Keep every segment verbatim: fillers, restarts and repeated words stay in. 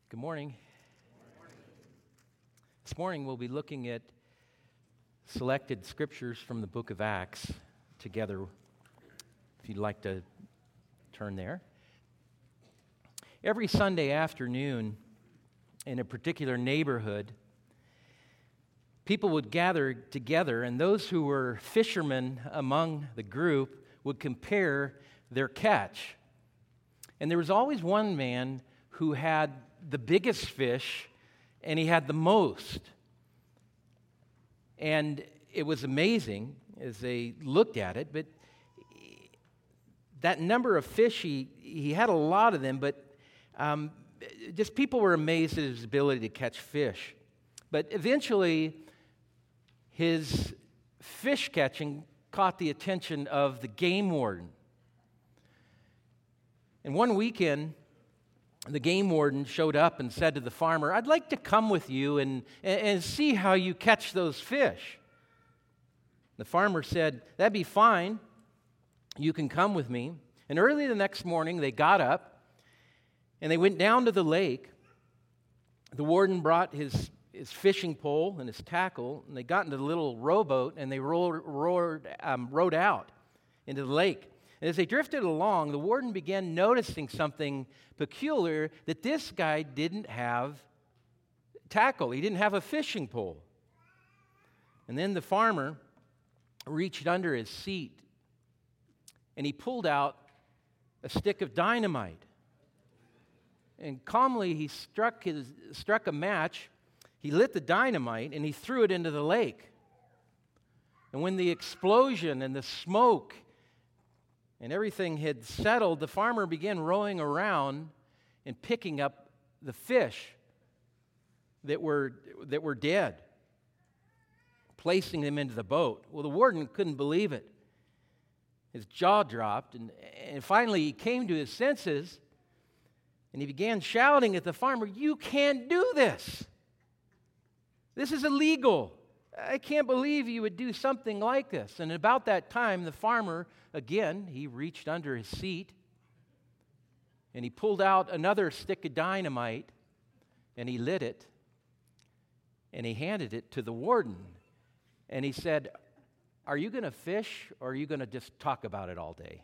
Good morning. This morning we'll be looking at selected scriptures from the book of Acts together, if you'd like to turn there. Every Sunday afternoon in a particular neighborhood, people would gather together, and those who were fishermen among the group would compare their catch. And there was always one man who had the biggest fish, and he had the most. And it was amazing as they looked at it, but that number of fish, he, he had a lot of them, but um, just people were amazed at his ability to catch fish. But eventually, his fish catching caught the attention of the game warden. And one weekend, the game warden showed up and said to the farmer, "I'd like to come with you and, and see how you catch those fish." The farmer said, "That'd be fine. You can come with me." And early the next morning, they got up and they went down to the lake. The warden brought his, his fishing pole and his tackle, and they got into the little rowboat and they rowed, rowed, um, rowed out into the lake. And as they drifted along, the warden began noticing something peculiar, that this guy didn't have tackle. He didn't have a fishing pole. And then the farmer reached under his seat and he pulled out a stick of dynamite. And calmly he struck his struck a match, he lit the dynamite, and he threw it into the lake. And when the explosion and the smoke and everything had settled, the farmer began rowing around and picking up the fish that were, that were dead, placing them into the boat. Well, the warden couldn't believe it. His jaw dropped, and, and finally he came to his senses, and he began shouting at the farmer, "You can't do this. This is illegal. I can't believe you would do something like this." And about that time, the farmer, again, he reached under his seat and he pulled out another stick of dynamite and he lit it and he handed it to the warden. And he said, "Are you going to fish or are you going to just talk about it all day?"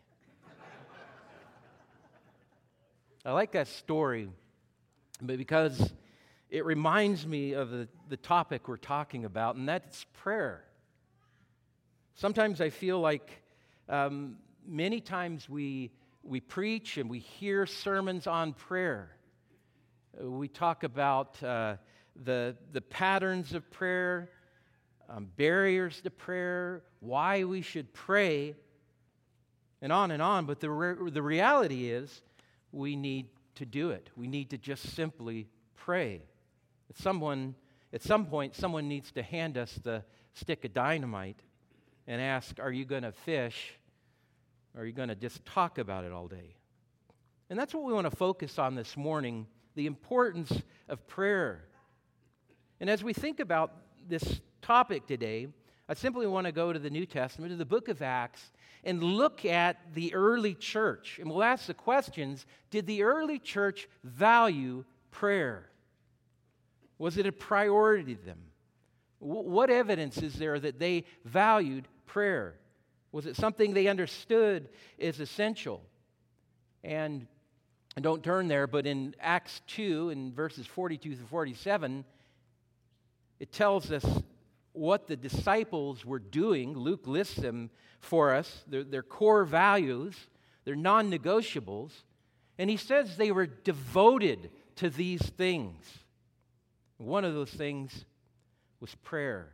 I like that story because it reminds me of the, the topic we're talking about, and that's prayer. Sometimes I feel like um, many times we, we preach and we hear sermons on prayer. Uh, we talk about uh, the, the patterns of prayer, um, barriers to prayer, why we should pray, and on and on. But the, re- the reality is we need to do it. We need to just simply pray. Someone, at some point, someone needs to hand us the stick of dynamite and ask, "Are you going to fish, or are you going to just talk about it all day?" And that's what we want to focus on this morning, the importance of prayer. And as we think about this topic today, I simply want to go to the New Testament, to the book of Acts, and look at the early church. And we'll ask the questions, did the early church value prayer? Was it a priority to them? What evidence is there that they valued prayer? Was it something they understood is essential? And don't turn there, but in Acts two, in verses forty-two through forty-seven, it tells us what the disciples were doing. Luke lists them for us, their, their core values, their non-negotiables, and he says they were devoted to these things. One of those things was prayer.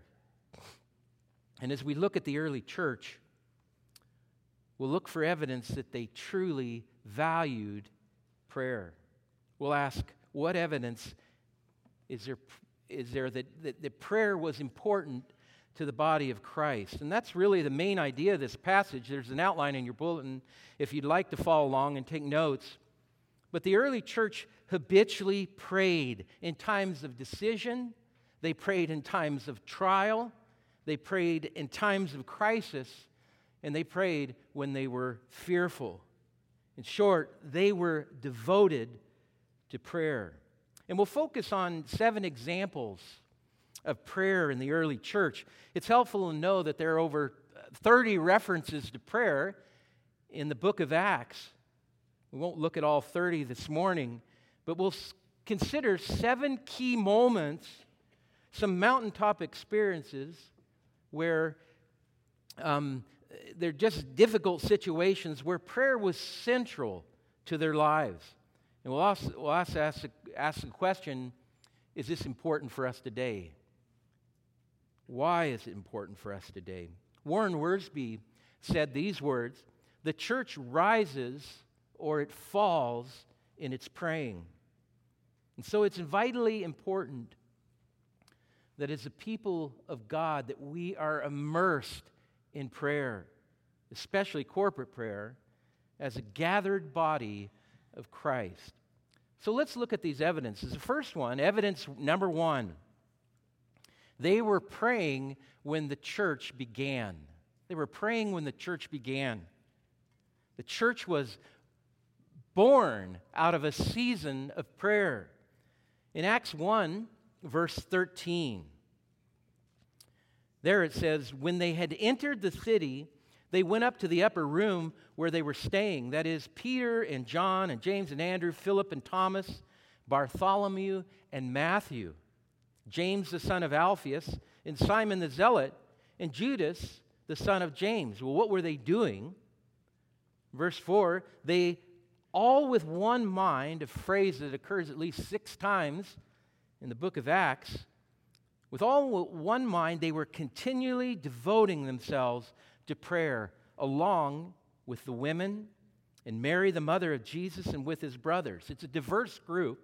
And as we look at the early church, we'll look for evidence that they truly valued prayer. We'll ask, what evidence is there, is there that, that, that prayer was important to the body of Christ? And that's really the main idea of this passage. There's an outline in your bulletin if you'd like to follow along and take notes. But the early church habitually prayed in times of decision. They prayed in times of trial. They prayed in times of crisis. And they prayed when they were fearful. In short, they were devoted to prayer. And we'll focus on seven examples of prayer in the early church. It's helpful to know that there are over thirty references to prayer in the book of Acts. We won't look at all thirty this morning, but we'll consider seven key moments, some mountaintop experiences where um, they're just difficult situations where prayer was central to their lives. And we'll also, we'll also ask, ask the question, is this important for us today? Why is it important for us today? Warren Wiersbe said these words, "The church rises or it falls in its praying." And so it's vitally important that as a people of God that we are immersed in prayer, especially corporate prayer, as a gathered body of Christ. So let's look at these evidences. The first one, evidence number one, they were praying when the church began. They were praying when the church began. The church was born out of a season of prayer. In Acts one, verse thirteen, there it says, "When they had entered the city, they went up to the upper room where they were staying. That is, Peter and John and James and Andrew, Philip and Thomas, Bartholomew and Matthew, James the son of Alphaeus, and Simon the Zealot, and Judas the son of James." Well, what were they doing? Verse four, they all with one mind, a phrase that occurs at least six times in the book of Acts, with all with one mind, they were continually devoting themselves to prayer, along with the women and Mary, the mother of Jesus, and with his brothers. It's a diverse group.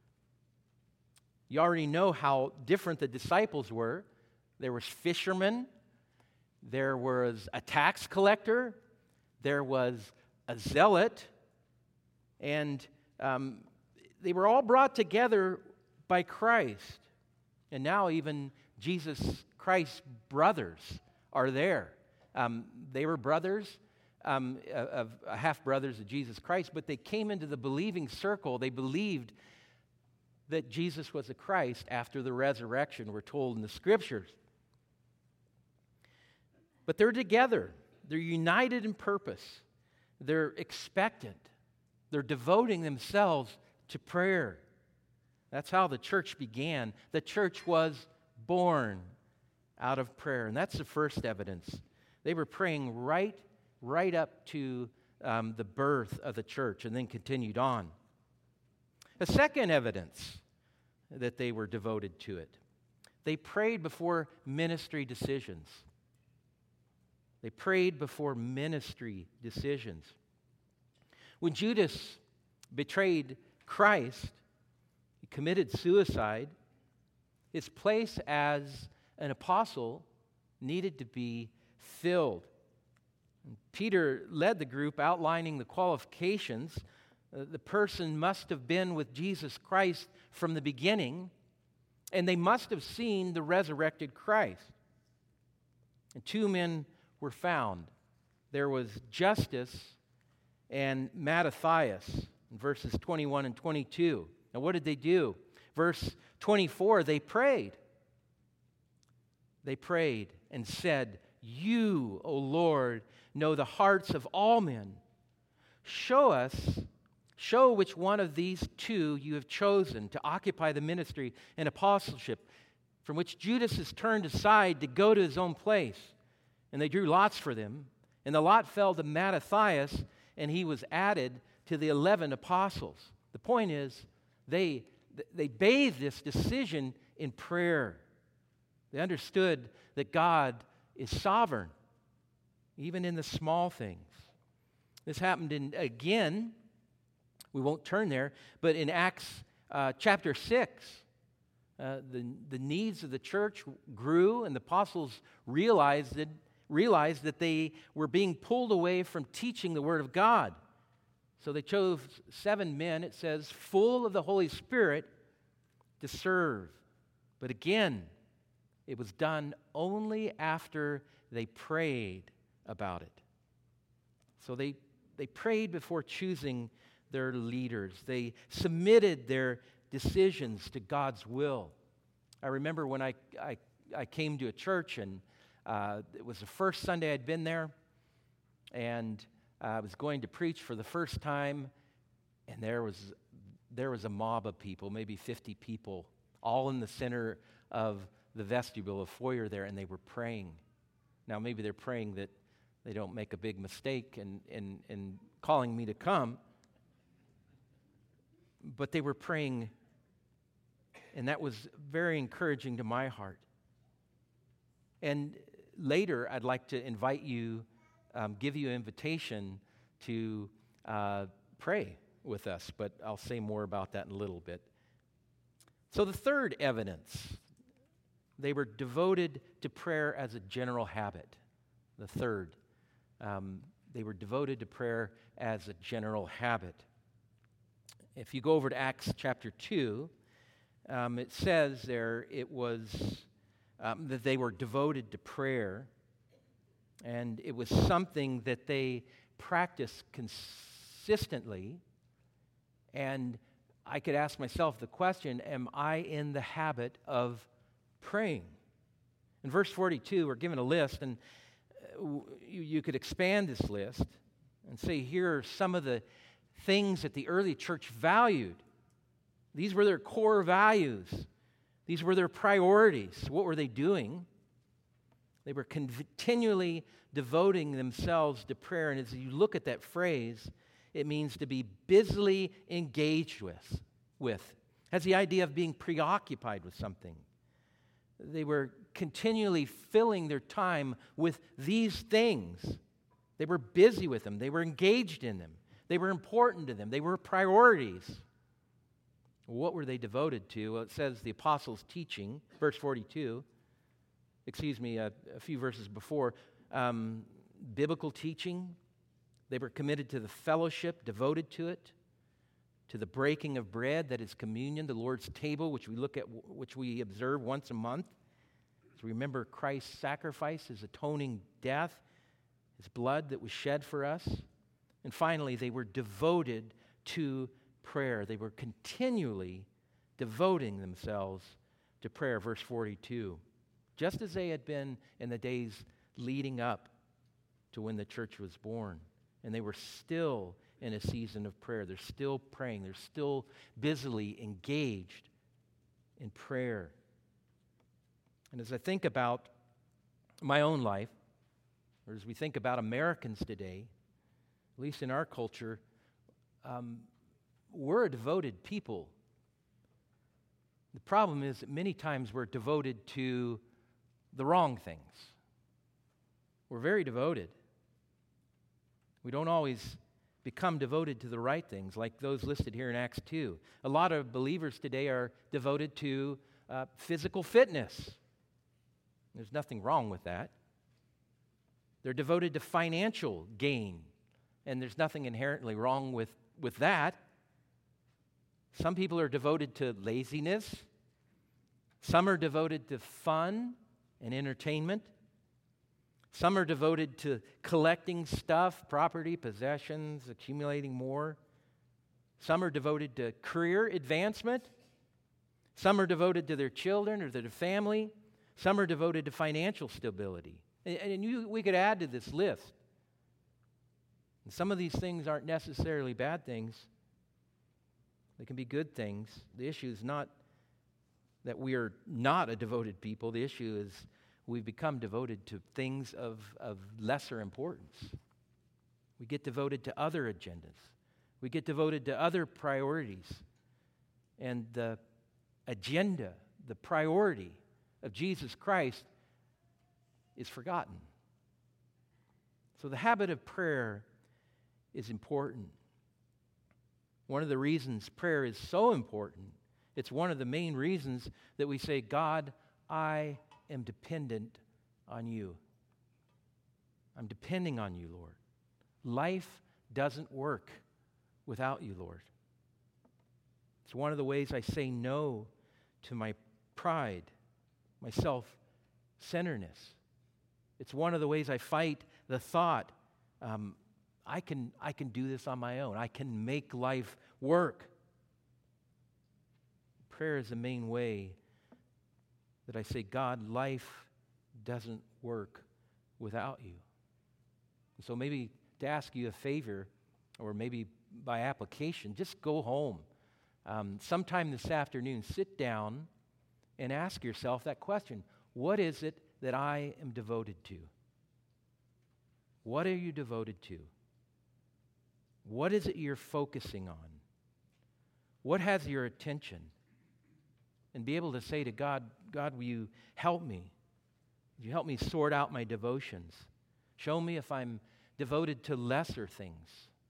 You already know how different the disciples were. There was fishermen, there was a tax collector, there was a zealot, and um, they were all brought together by Christ. And now even Jesus Christ's brothers are there. Um, they were brothers, um, of uh, half-brothers of Jesus Christ, but they came into the believing circle. They believed that Jesus was the Christ after the resurrection, we're told in the Scriptures. But they're together. They're united in purpose. They're expectant. They're devoting themselves to prayer. That's how the church began. The church was born out of prayer, and that's the first evidence. They were praying right, right up to um, the birth of the church and then continued on. A second evidence that they were devoted to it. They prayed before ministry decisions. They prayed before ministry decisions. When Judas betrayed Christ, he committed suicide, his place as an apostle needed to be filled. And Peter led the group outlining the qualifications. Uh, the person must have been with Jesus Christ from the beginning, and they must have seen the resurrected Christ. And two men were found. There was Justus and Mattathias in verses twenty-one and twenty-two. Now, what did they do? Verse twenty-four, they prayed. They prayed and said, "You, O Lord, know the hearts of all men. Show us, show which one of these two you have chosen to occupy the ministry and apostleship, from which Judas has turned aside to go to his own place." And they drew lots for them. And the lot fell to Mattathias, and he was added to the eleven apostles. The point is, they, they bathed this decision in prayer. They understood that God is sovereign, even in the small things. This happened in, again, we won't turn there, but in Acts uh, chapter six, uh, the, the needs of the church grew, and the apostles realized that, realized that they were being pulled away from teaching the Word of God. So they chose seven men, it says, full of the Holy Spirit to serve. But again, it was done only after they prayed about it. So they, they prayed before choosing their leaders. They submitted their decisions to God's will. I remember when I, I, I came to a church, and uh, it was the first Sunday I'd been there, and uh, I was going to preach for the first time, and there was, there was a mob of people, maybe fifty people, all in the center of the vestibule, a foyer there, and they were praying. Now, maybe they're praying that they don't make a big mistake in, in, in calling me to come, but they were praying, and that was very encouraging to my heart. And later, I'd like to invite you, um, give you an invitation to uh, pray with us, but I'll say more about that in a little bit. So the third evidence, they were devoted to prayer as a general habit. The third, um, they were devoted to prayer as a general habit. If you go over to Acts chapter two, um, it says there it was um, that they were devoted to prayer, and it was something that they practiced consistently. And I could ask myself the question, am I in the habit of praying? In verse forty-two, we're given a list, and you, you could expand this list and say, here are some of the things that the early church valued. These were their core values. These were their priorities. What were they doing? They were continually devoting themselves to prayer, and as you look at that phrase, it means to be busily engaged with. with. It has the idea of being preoccupied with something. They were continually filling their time with these things. They were busy with them. They were engaged in them. They were important to them. They were priorities. What were they devoted to? Well, it says the apostles' teaching, verse forty-two, excuse me, a, a few verses before, um, biblical teaching. They were committed to the fellowship, devoted to it, to the breaking of bread, that is communion, the Lord's table, which we look at, which we observe once a month. So remember Christ's sacrifice, His atoning death, His blood that was shed for us. And finally, they were devoted to prayer. They were continually devoting themselves to prayer, verse forty-two, just as they had been in the days leading up to when the church was born. And they were still in a season of prayer. They're still praying. They're still busily engaged in prayer. And as I think about my own life, or as we think about Americans today, at least in our culture, um, we're a devoted people. The problem is that many times we're devoted to the wrong things. We're very devoted. We don't always become devoted to the right things, like those listed here in Acts two. A lot of believers today are devoted to uh, physical fitness. There's nothing wrong with that. They're devoted to financial gain, and there's nothing inherently wrong with, with that. Some people are devoted to laziness. Some are devoted to fun and entertainment. Some are devoted to collecting stuff, property, possessions, accumulating more. Some are devoted to career advancement. Some are devoted to their children or their family. Some are devoted to financial stability. And, and you, we could add to this list. And some of these things aren't necessarily bad things. They can be good things. The issue is not that we are not a devoted people. The issue is we've become devoted to things of, of lesser importance. We get devoted to other agendas. We get devoted to other priorities. And the agenda, the priority of Jesus Christ is forgotten. So the habit of prayer is important. One of the reasons prayer is so important, it's one of the main reasons that we say, God, I am dependent on you. I'm depending on you, Lord. Life doesn't work without you, Lord. It's one of the ways I say no to my pride, my self-centeredness. It's one of the ways I fight the thought, um, I can, I can do this on my own. I can make life work. Prayer is the main way that I say, God, life doesn't work without you. So maybe to ask you a favor, or maybe by application, just go home. Um, sometime this afternoon, sit down and ask yourself that question. What is it that I am devoted to? What are you devoted to? What is it you're focusing on? What has your attention? And be able to say to God, God, will you help me? Will you help me sort out my devotions? Show me if I'm devoted to lesser things,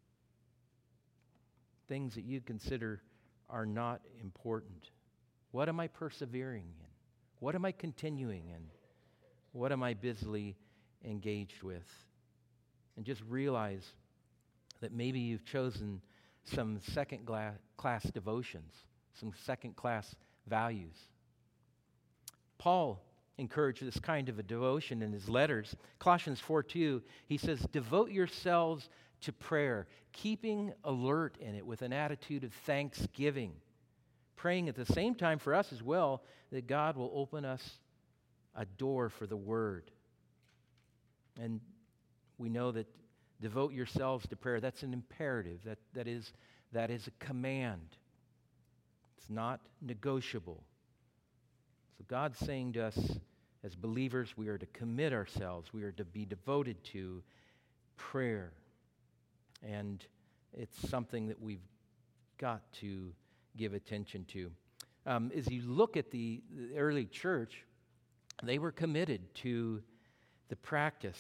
things that you consider are not important. What am I persevering in? What am I continuing in? What am I busily engaged with? And just realize that maybe you've chosen some second-class devotions, some second-class values. Paul encouraged this kind of a devotion in his letters. Colossians four two, he says, devote yourselves to prayer, keeping alert in it with an attitude of thanksgiving, praying at the same time for us as well that God will open us a door for the word. And we know that devote yourselves to prayer, that's an imperative, that, that, is, that is a command. It's not negotiable. So God's saying to us as believers, we are to commit ourselves, we are to be devoted to prayer. And it's something that we've got to give attention to. Um, as you look at the, the early church, they were committed to the practice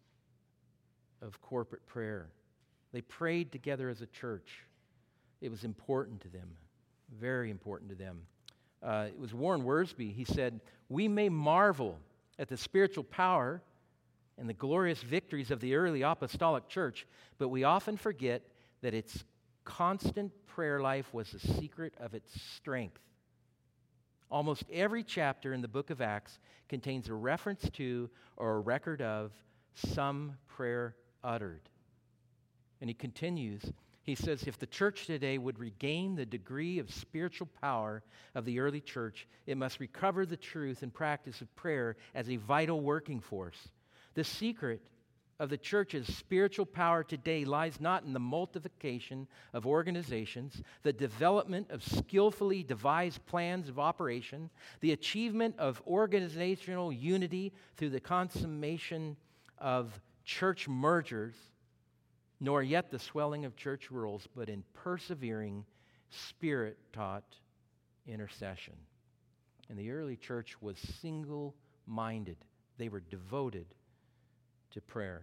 of corporate prayer. They prayed together as a church. It was important to them, very important to them. Uh, it was Warren Wiersbe. He said, we may marvel at the spiritual power and the glorious victories of the early apostolic church, but we often forget that its constant prayer life was the secret of its strength. Almost every chapter in the book of Acts contains a reference to or a record of some prayer uttered. And he continues, he says, if the church today would regain the degree of spiritual power of the early church, it must recover the truth and practice of prayer as a vital working force. The secret of the church's spiritual power today lies not in the multiplication of organizations, the development of skillfully devised plans of operation, the achievement of organizational unity through the consummation of church mergers, nor yet the swelling of church rules, but in persevering, Spirit-taught intercession. And the early church was single-minded. They were devoted to prayer.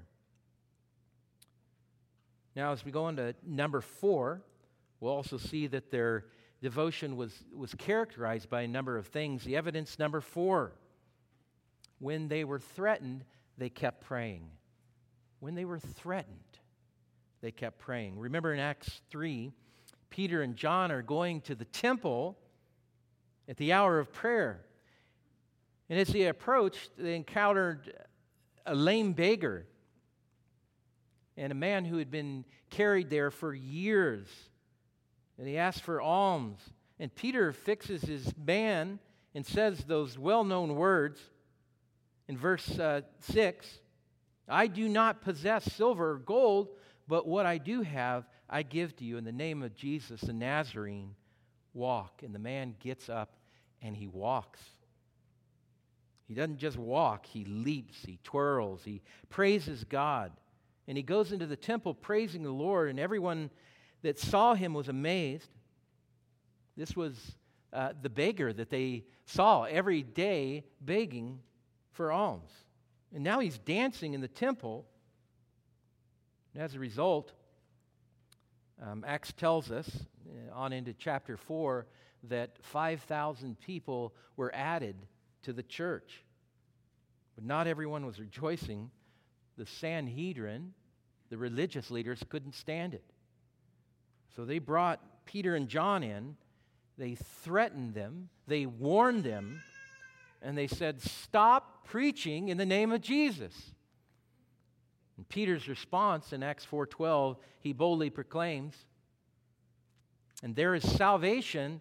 Now, as we go into number four, we'll also see that their devotion was, was characterized by a number of things. The evidence number four, when they were threatened, they kept praying. When they were threatened, they kept praying. Remember in Acts three, Peter and John are going to the temple at the hour of prayer. And as they approached, they encountered a lame beggar and a man who had been carried there for years. And he asked for alms. And Peter fixes his man and says those well-known words in verse uh, six, I do not possess silver or gold, but what I do have, I give to you in the name of Jesus the Nazarene. Walk. And the man gets up and he walks. He doesn't just walk, he leaps, he twirls, he praises God. And he goes into the temple praising the Lord, and everyone that saw him was amazed. This was uh, the beggar that they saw every day begging for alms. And now he's dancing in the temple. And as a result, um, Acts tells us, uh, on into chapter four, that five thousand people were added to the church. But not everyone was rejoicing. The Sanhedrin, the religious leaders, couldn't stand it. So they brought Peter and John in. They threatened them. They warned them. And they said, stop preaching in the name of Jesus. And Peter's response in Acts four twelve, he boldly proclaims, and there is salvation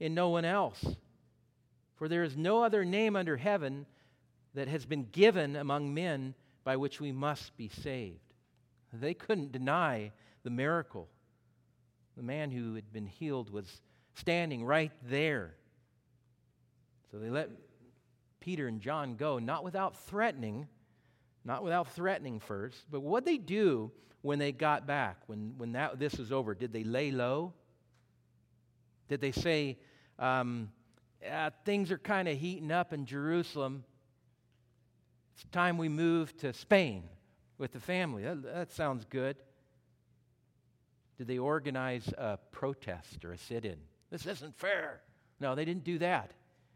in no one else. For there is no other name under heaven that has been given among men by which we must be saved." They couldn't deny the miracle. The man who had been healed was standing right there. So they let Peter and John go, not without threatening, not without threatening first, but what they do when they got back, when, when that, this was over, did they lay low? Did they say, um, yeah, things are kind of heating up in Jerusalem. It's time we move to Spain with the family. That, that sounds good. Did they organize a protest or a sit-in? This isn't fair. No, they didn't do that.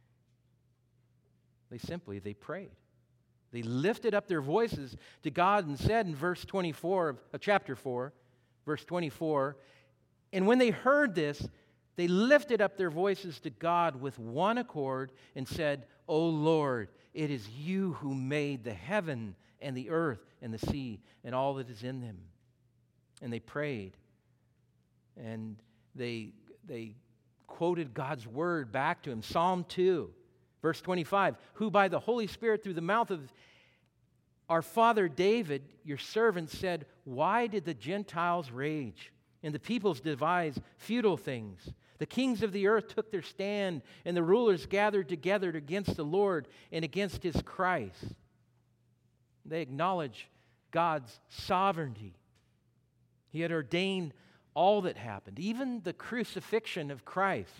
They simply, they prayed. They lifted up their voices to God and said in verse twenty-four of, of chapter four, verse twenty-four, "And when they heard this, they lifted up their voices to God with one accord and said, 'O Lord, it is you who made the heaven and the earth and the sea and all that is in them.'" And they prayed. And they, they quoted God's word back to him. Psalm two, verse twenty-five, "Who by the Holy Spirit through the mouth of our father David, your servant, said, 'Why did the Gentiles rage and the peoples devise futile things? The kings of the earth took their stand, and the rulers gathered together against the Lord and against his Christ.'" They acknowledge God's sovereignty. He had ordained all that happened, even the crucifixion of Christ.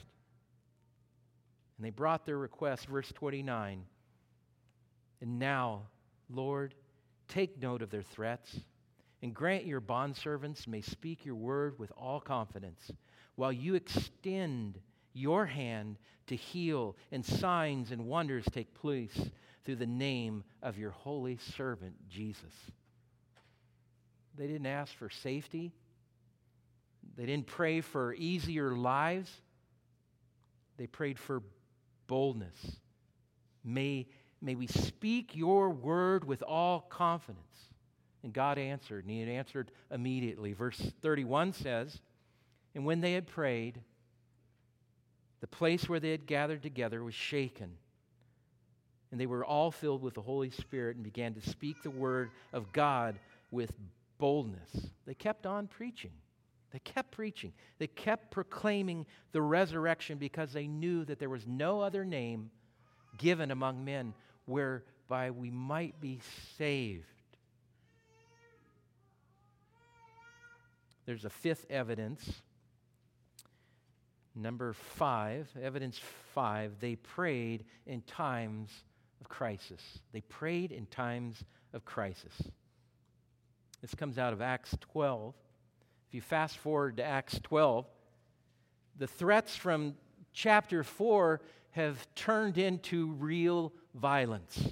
And they brought their request, verse twenty-nine. "And now, Lord, take note of their threats, and grant your bondservants may speak your word with all confidence, while you extend your hand to heal, and signs and wonders take place through the name of your holy servant, Jesus." They didn't ask for safety. They didn't pray for easier lives. They prayed for boldness. May, may we speak your word with all confidence. And God answered, and he had answered immediately. Verse thirty-one says, "And when they had prayed, the place where they had gathered together was shaken. And they were all filled with the Holy Spirit and began to speak the word of God with boldness." They kept on preaching. They kept preaching. They kept proclaiming the resurrection because they knew that there was no other name given among men whereby we might be saved. There's a fifth evidence. Number five, evidence five, they prayed in times of crisis. They prayed in times of crisis. This comes out of Acts twelve. If you fast forward to Acts twelve, the threats from chapter four have turned into real violence.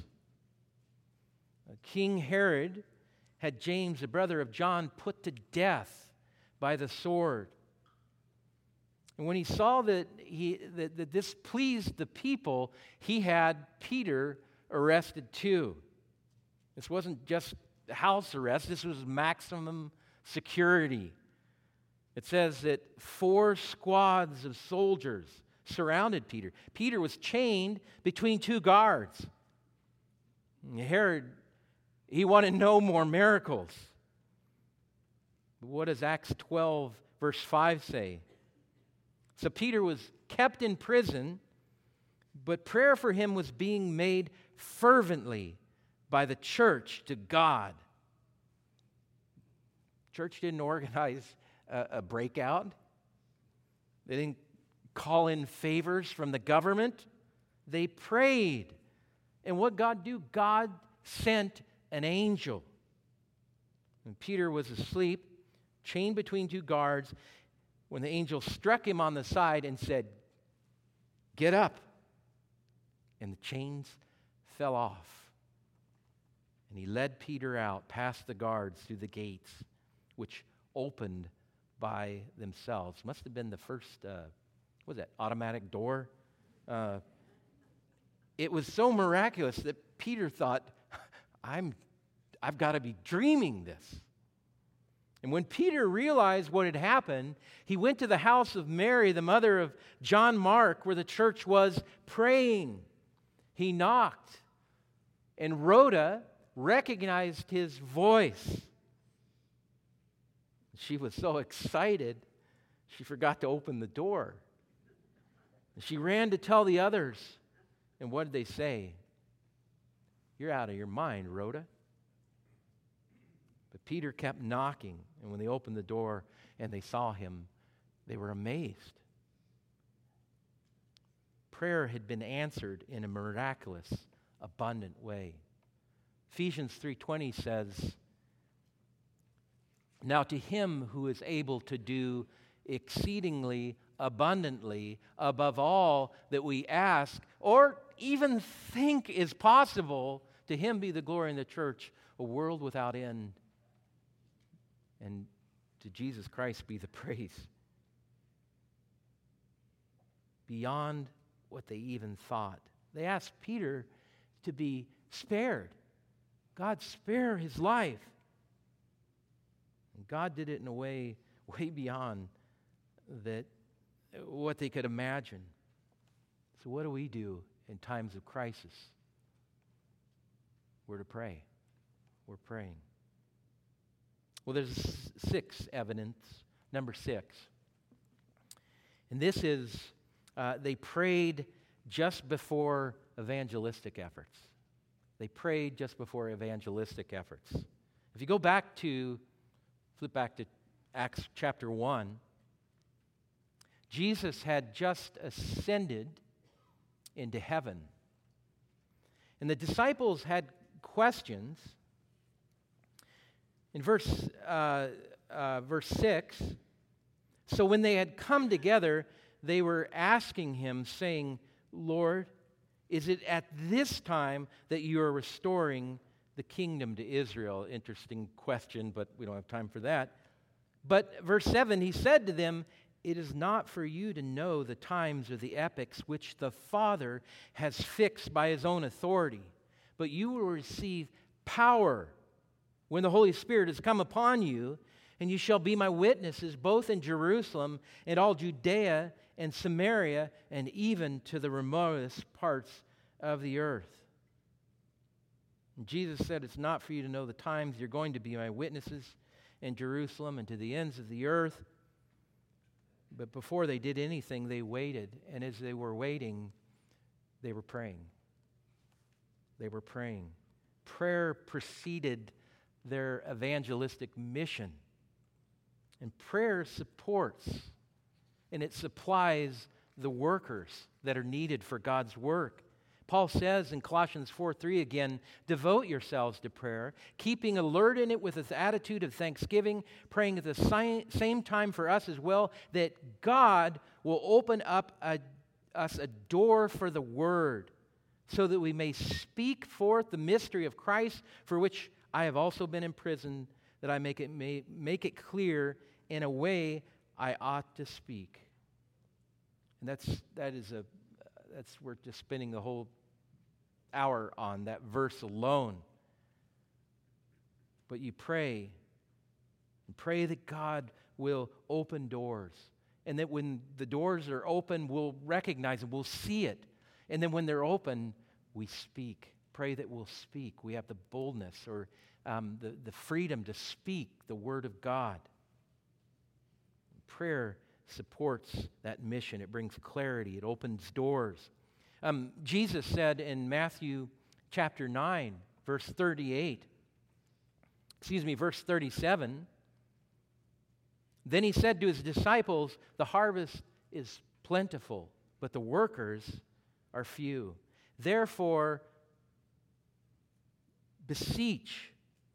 King Herod had James, the brother of John, put to death by the sword. And when he saw that, he, that, that this pleased the people, he had Peter arrested too. This wasn't just house arrest, this was maximum security. It says that four squads of soldiers surrounded Peter. Peter was chained between two guards. Herod, he wanted no more miracles. But what does Acts twelve, verse five say? So Peter was kept in prison, but prayer for him was being made fervently by the church to God. Church didn't organize a, a breakout. They didn't call in favors from the government. They prayed. And what God do? God sent an angel. And Peter was asleep, chained between two guards, when the angel struck him on the side and said, "Get up." And the chains fell off. And he led Peter out past the guards through the gates, which opened by themselves. Must have been the first, uh, what was that, automatic door? Uh, it was so miraculous that Peter thought, I'm, I've got to be dreaming this. And when Peter realized what had happened, he went to the house of Mary, the mother of John Mark, where the church was praying. He knocked, and Rhoda recognized his voice. She was so excited, she forgot to open the door. She ran to tell the others. And what did they say? "You're out of your mind, Rhoda." But Peter kept knocking, and when they opened the door and they saw him, they were amazed. Prayer had been answered in a miraculous, abundant way. Ephesians three twenty says, "Now to him who is able to do exceedingly abundantly above all that we ask or even think is possible, to him be the glory in the church, a world without end. And to Jesus Christ be the praise." Beyond what they even thought. They asked Peter to be spared. God, spare his life. And God did it in a way way beyond that what they could imagine. So what do we do in times of crisis? We're to pray. We're praying. Well, there's six evidence. Number six. And this is, uh, they prayed just before evangelistic efforts. They prayed just before evangelistic efforts. If you go back to, flip back to Acts chapter one, Jesus had just ascended into heaven. And the disciples had questions. In verse, uh, uh, verse six, "So when they had come together, they were asking him, saying, 'Lord, is it at this time that you are restoring the kingdom to Israel?'" Interesting question, but we don't have time for that. But verse seven, he said to them, "It is not for you to know the times or the epochs which the Father has fixed by his own authority, but you will receive power when the Holy Spirit has come upon you, and you shall be my witnesses both in Jerusalem and all Judea and Samaria and even to the remotest parts of the earth." And Jesus said, it's not for you to know the times. You're going to be my witnesses in Jerusalem and to the ends of the earth. But before they did anything, they waited. And as they were waiting, they were praying. They were praying. Prayer preceded their evangelistic mission. And prayer supports and it supplies the workers that are needed for God's work. Paul says in Colossians four three again, "Devote yourselves to prayer, keeping alert in it with an attitude of thanksgiving, praying at the same time for us as well, that God will open up a, us a door for the word, so that we may speak forth the mystery of Christ, for which I have also been imprisoned, that I make it, may, make it clear in a way I ought to speak." And that's, that is a, that's, we're just spending the whole hour on that verse alone. But you pray, and pray that God will open doors. And that when the doors are open, we'll recognize it, we'll see it. And then when they're open, we speak. Pray that we'll speak. We have the boldness or um, the, the freedom to speak the word of God. Prayer supports that mission. It brings clarity. It opens doors. Um, Jesus said in Matthew chapter nine, verse thirty-eight, excuse me, verse thirty-seven, "Then he said to his disciples, 'The harvest is plentiful, but the workers are few. Therefore, beseech.'"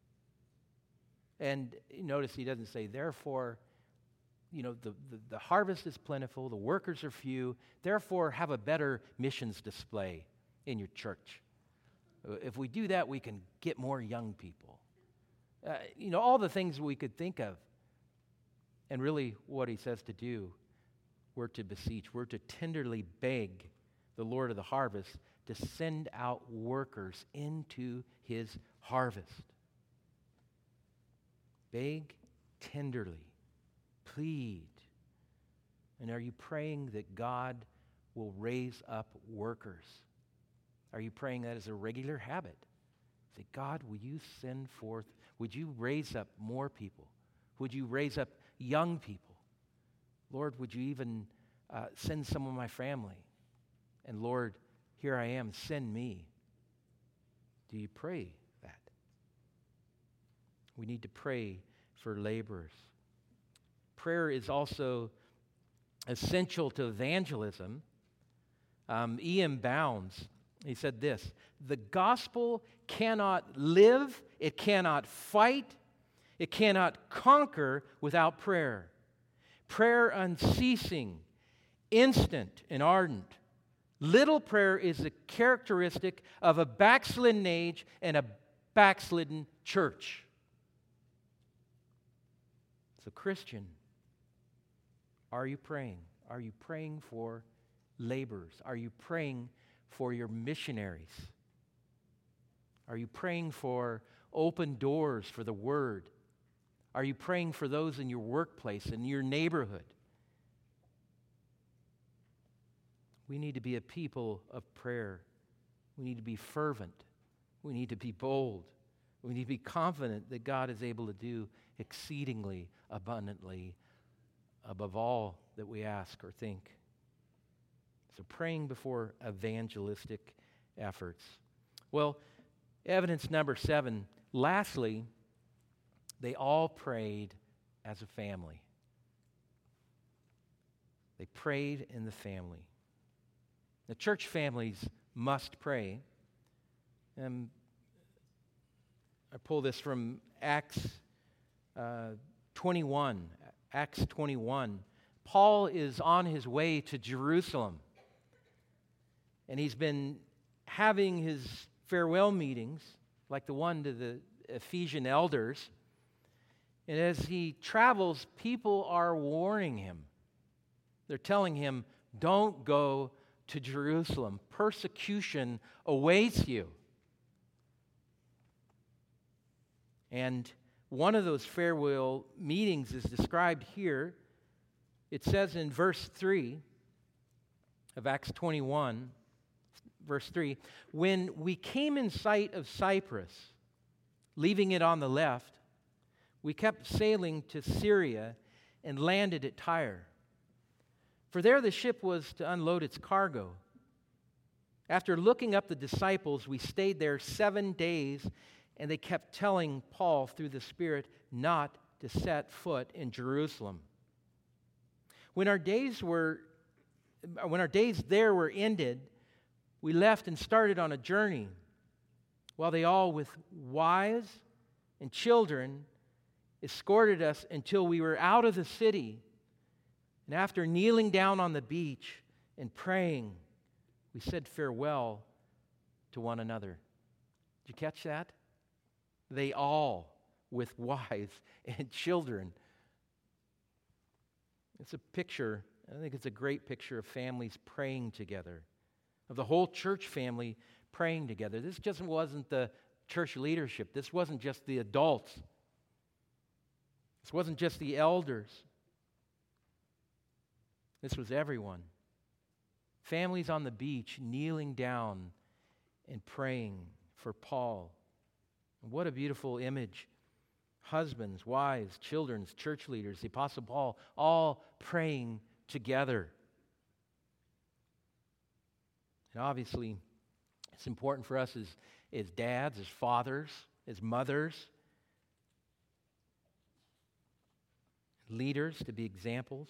And notice he doesn't say, "Therefore, you know, the, the, the harvest is plentiful, the workers are few, therefore have a better missions display in your church. If we do that, we can get more young people." Uh, you know, all the things we could think of. And really what he says to do, we're to beseech, we're to tenderly beg the Lord of the harvest to send out workers into his harvest. Beg tenderly. Plead. And are you praying that God will raise up workers? Are you praying that as a regular habit? Say, God, will you send forth, would you raise up more people? Would you raise up young people? Lord, would you even uh, send some of my family? And Lord, here I am, send me. Do you pray that? We need to pray for laborers. Prayer is also essential to evangelism. Um, E M Bounds, he said this: the gospel cannot live, it cannot fight, it cannot conquer without prayer. Prayer unceasing, instant, and ardent. Little prayer is a characteristic of a backslidden age and a backslidden church. So, Christian, are you praying? Are you praying for laborers? Are you praying for your missionaries? Are you praying for open doors for the word? Are you praying for those in your workplace, in your neighborhood? We need to be a people of prayer. We need to be fervent. We need to be bold. We need to be confident that God is able to do exceedingly abundantly above all that we ask or think. So praying before evangelistic efforts. Well, evidence number seven. Lastly, they all prayed as a family. They prayed in the family. The church families must pray. And I pull this from Acts uh, twenty-one. Acts twenty-one. Paul is on his way to Jerusalem. And he's been having his farewell meetings, like the one to the Ephesian elders. And as he travels, people are warning him. They're telling him, don't go to Jerusalem. Persecution awaits you. And one of those farewell meetings is described here. It says in verse three of Acts twenty-one, verse three, when we came in sight of Cyprus, leaving it on the left, we kept sailing to Syria and landed at Tyre. For there the ship was to unload its cargo. After looking up the disciples, we stayed there seven days, and they kept telling Paul through the Spirit not to set foot in Jerusalem. When our days were, when our days there were ended, we left and started on a journey, while they all, with wives and children, escorted us until we were out of the city. And after kneeling down on the beach and praying, we said farewell to one another. Did you catch that? They all, with wives and children. It's a picture, I think it's a great picture of families praying together, of the whole church family praying together. This just wasn't the church leadership. This wasn't just the adults. This wasn't just the elders. This was everyone. Families on the beach kneeling down and praying for Paul. And what a beautiful image. Husbands, wives, children, church leaders, the Apostle Paul, all praying together. And obviously, it's important for us as, as dads, as fathers, as mothers, leaders to be examples.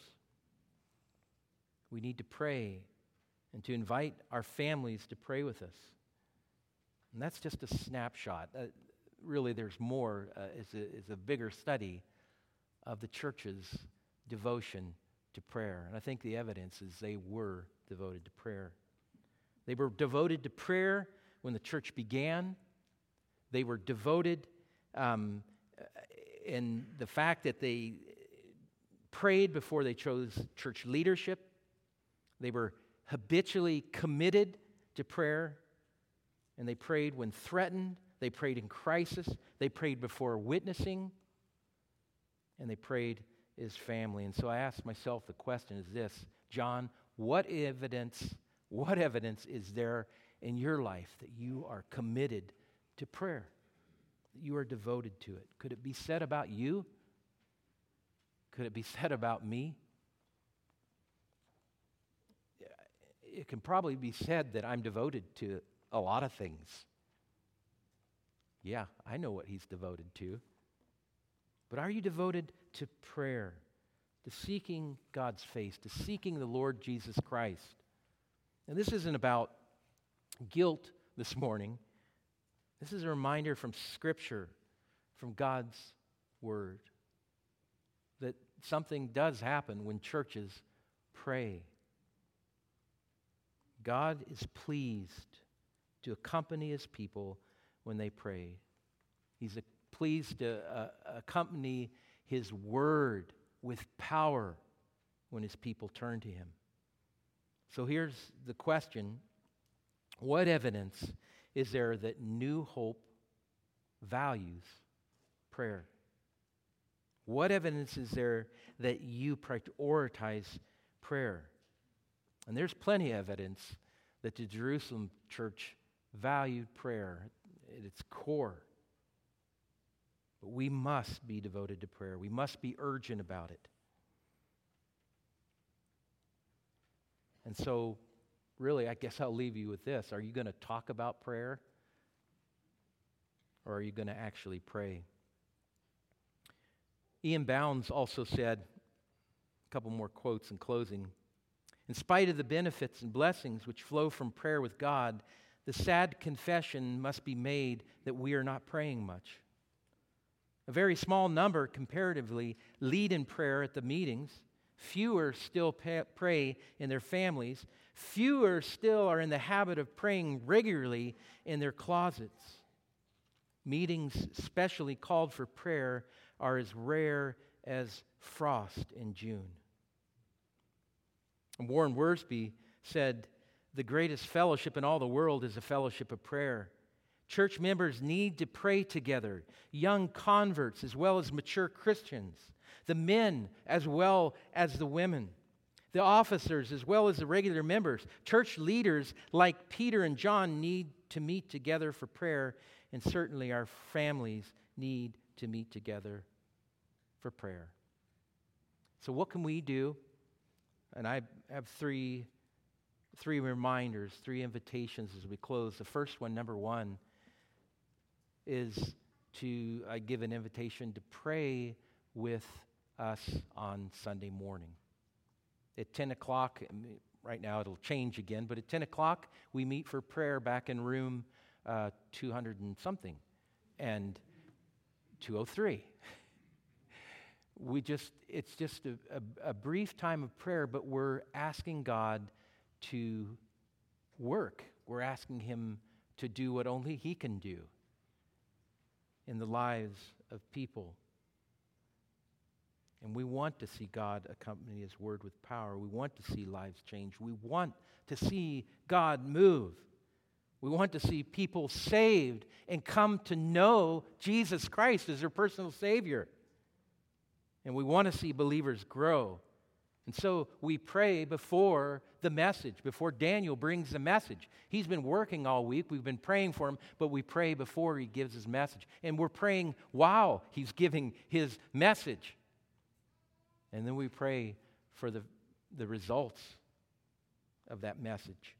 We need to pray and to invite our families to pray with us. And that's just a snapshot. Uh, really, there's more. Uh, it's, a, it's a bigger study of the church's devotion to prayer. And I think the evidence is they were devoted to prayer. They were devoted to prayer when the church began. They were devoted um, in the fact that they prayed before they chose church leadership. They were habitually committed to prayer, and they prayed when threatened. They prayed in crisis. They prayed before witnessing. and they prayed as family. And so I asked myself the question is this, John, what evidence, what evidence is there in your life that you are committed to prayer, that you are devoted to it? Could it be said about you? Could it be said about me? It can probably be said that I'm devoted to a lot of things. Yeah, I know what he's devoted to. But are you devoted to prayer, to seeking God's face, to seeking the Lord Jesus Christ? And this isn't about guilt this morning. This is a reminder from Scripture, from God's Word, that something does happen when churches pray. God is pleased to accompany His people when they pray. He's a, pleased to uh, accompany His Word with power when His people turn to Him. So here's the question. What evidence is there that New Hope values prayer? What evidence is there that you prioritize prayer? And there's plenty of evidence that the Jerusalem church valued prayer at its core. But we must be devoted to prayer. We must be urgent about it. And so, really, I guess I'll leave you with this. Are you going to talk about prayer? Or are you going to actually pray? Ian Bounds also said, a couple more quotes in closing, in spite of the benefits and blessings which flow from prayer with God, the sad confession must be made that we are not praying much. A very small number, comparatively, lead in prayer at the meetings. Fewer still pray in their families. Fewer still are in the habit of praying regularly in their closets. Meetings specially called for prayer are as rare as frost in June. And Warren Wiersbe said, the greatest fellowship in all the world is a fellowship of prayer. Church members need to pray together, young converts as well as mature Christians, the men as well as the women, the officers as well as the regular members. Church leaders like Peter and John need to meet together for prayer, and certainly our families need to meet together for prayer. So what can we do? And I have three, three reminders, three invitations as we close. The first one, number one, is to I give an invitation to pray with us on Sunday morning. At ten o'clock, right now it'll change again, but at ten o'clock we meet for prayer back in room uh, two hundred and something and two oh three. We just, it's just a, a, a brief time of prayer, but we're asking God to work. We're asking Him to do what only He can do in the lives of people. And we want to see God accompany His word with power. We want to see lives change. We want to see God move. We want to see people saved and come to know Jesus Christ as their personal Savior. And we want to see believers grow. And so we pray before the message, before Daniel brings the message. He's been working all week. We've been praying for him, but we pray before he gives his message. And we're praying while he's giving his message. And then we pray for the, the results of that message.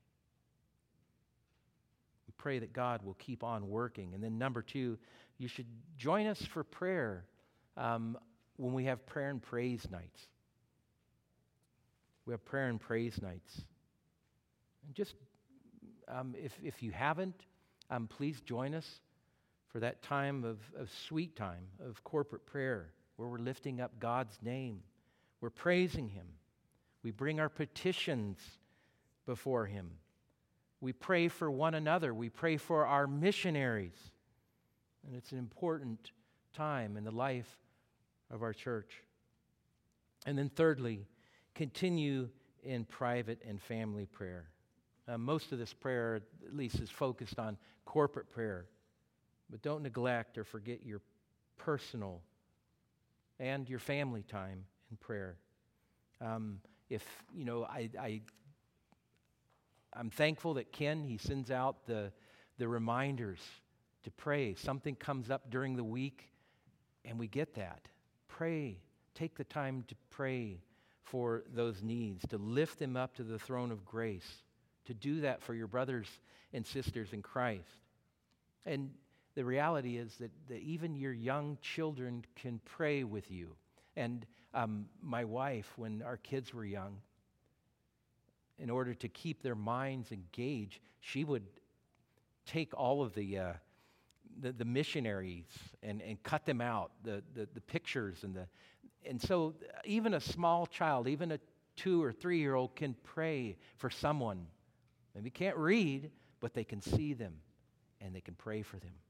We pray that God will keep on working. And then number two, you should join us for prayer um, when we have prayer and praise nights. We have prayer and praise nights. And just, um, if, if you haven't, um, please join us for that time of, of sweet time, of corporate prayer, where we're lifting up God's name. We're praising Him. We bring our petitions before Him. We pray for one another. We pray for our missionaries. And it's an important time in the life of our church. And then thirdly, continue in private and family prayer. Uh, most of this prayer, at least, is focused on corporate prayer. But don't neglect or forget your personal and your family time in prayer. Um, if, you know, I, I, I'm thankful that Ken, he sends out the, the reminders to pray. Something comes up during the week, and we get that. Pray. Take the time to pray for those needs, to lift them up to the throne of grace, to do that for your brothers and sisters in Christ. And the reality is that, that even your young children can pray with you. And um, my wife, when our kids were young, in order to keep their minds engaged, she would take all of the uh, the, the missionaries and, and cut them out, the, the the pictures and the and so even a small child, even a two or three year old, can pray for someone. Maybe can't read, but they can see them and they can pray for them.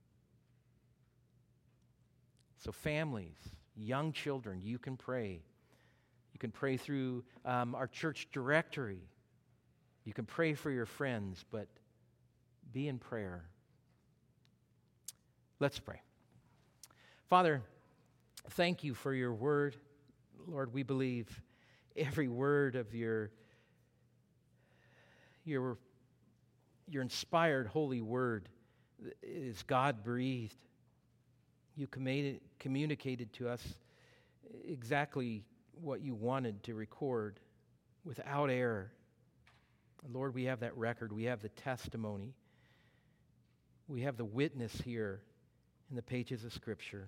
So families, young children, you can pray. You can pray through um, our church directory. You can pray for your friends, but be in prayer. Let's pray. Father, thank you for your word. Lord, we believe every word of your, your, your inspired holy word is God-breathed. You communicated, communicated to us exactly what you wanted to record without error. And Lord, we have that record. We have the testimony. We have the witness here in the pages of Scripture.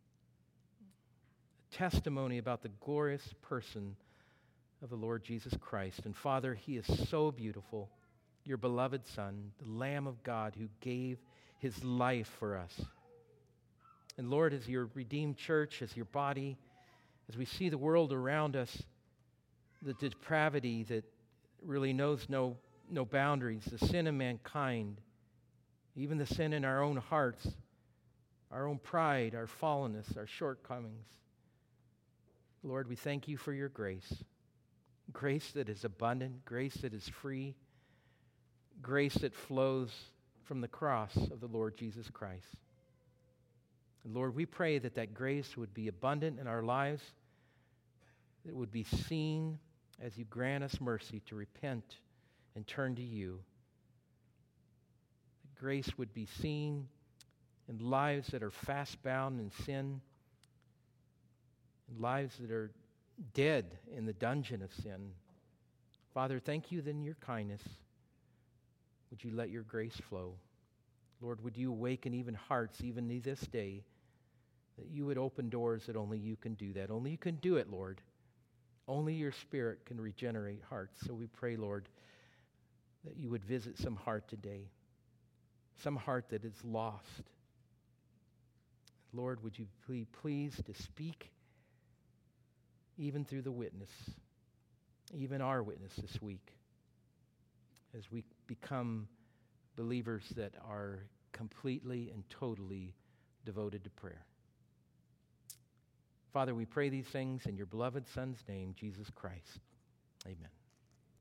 A testimony about the glorious person of the Lord Jesus Christ. And Father, he is so beautiful, your beloved Son, the Lamb of God who gave his life for us. And Lord, as your redeemed church, as your body, as we see the world around us, the depravity that really knows no, no boundaries, the sin of mankind, even the sin in our own hearts, our own pride, our fallenness, our shortcomings. Lord, we thank you for your grace. Grace that is abundant, grace that is free, grace that flows from the cross of the Lord Jesus Christ. And Lord, we pray that that grace would be abundant in our lives, that it would be seen as you grant us mercy to repent and turn to you. That grace would be seen in lives that are fast bound in sin, in lives that are dead in the dungeon of sin. Father, thank you in your kindness. Would you let your grace flow? Lord, would you awaken even hearts, even this day, that you would open doors that only you can do that. Only you can do it, Lord. Only your Spirit can regenerate hearts. So we pray, Lord, that you would visit some heart today, some heart that is lost. Lord, would you be pleased to speak even through the witness, even our witness this week, as we become believers that are completely and totally devoted to prayer. Father, we pray these things in your beloved Son's name, Jesus Christ. Amen.